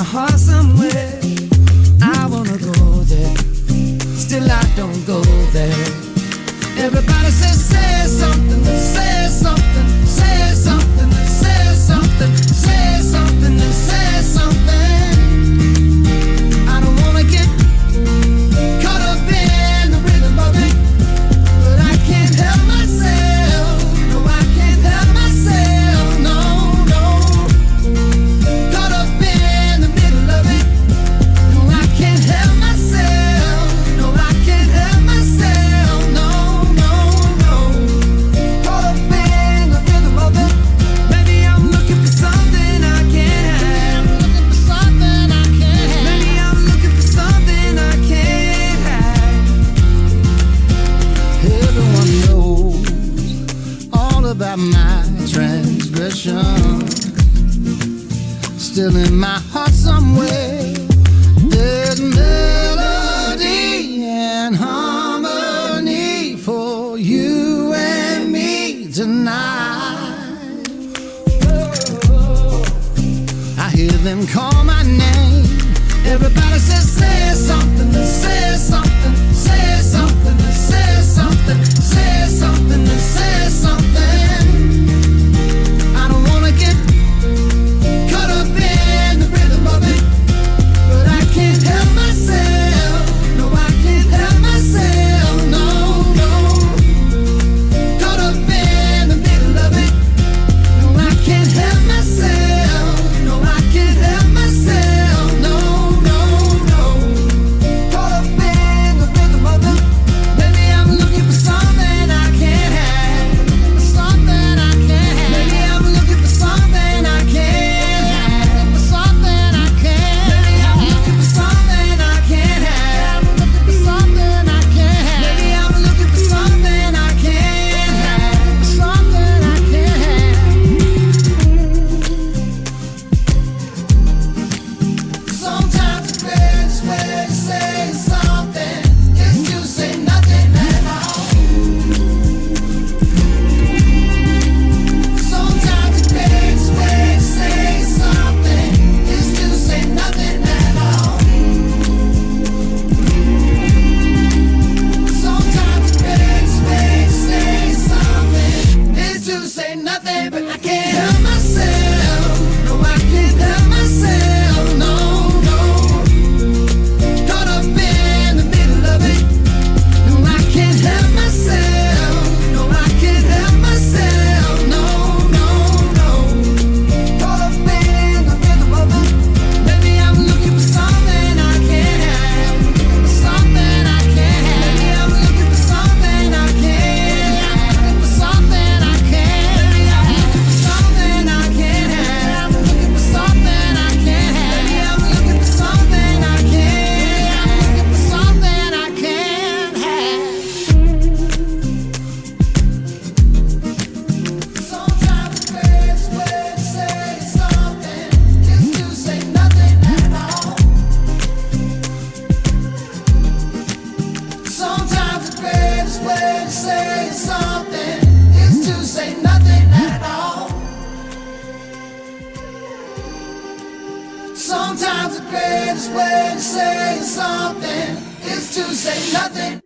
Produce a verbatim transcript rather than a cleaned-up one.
my heart somewhere. I wanna go there, still I don't go there. Everybody says, say something, say something, say something, say something, say something, say something. I don't wanna get caught up in the rhythm of it, but I can't help myself. No, I can't help myself. No, no. Caught up in the middle of it. No, I can't help myself. No, I can't help myself. No, no, no. Caught up in the rhythm of it. Maybe I'm looking for something I can't have. Looking for something I can't have. Maybe I'm looking for something I can't have. Everyone knows all about my transgression. Still in my heart somewhere, there's melody and harmony for you and me tonight. I hear them call my name. Everybody says, say something, say something, say something, say something, say something, say something. I don't wanna get caught up in the rhythm of it, but I can't help myself. No, I can't help myself. No, no. Caught up in the middle of it. No, I can't help myself. No, I can't help myself. No, no, no. Caught up in the rhythm of it. Maybe I'm looking for something I can't have. Something I can't have. Maybe I'm looking for something I can't have. For something I can't. Maybe I'm looking for something I can't have. Looking for something I can't have. Maybe I'm looking for something I can't have. For something I can't have. Sometimes the greatest way to say something is to say nothing at all. Sometimes the greatest way to say something is to say nothing at all. Sometimes the greatest way to say something is to say nothing, but I can't help myself. No, I can't help myself. No, no. Caught up in the middle of it. No, I can't help myself. No, I can't help myself. No, no, no. Caught up in the rhythm of it. Maybe I'm looking for something I can't have. Something I can't have. Maybe I'm looking for something I can't have. For something I can't. Maybe I'm looking for something I can't have. Looking for something I can't have. Maybe I'm looking for something I can't have. Looking for something I can't have. Sometimes the greatest way to say something is to say nothing at all. Sometimes the greatest way to say something is to say nothing at all. Sometimes the greatest way to say something is to say nothing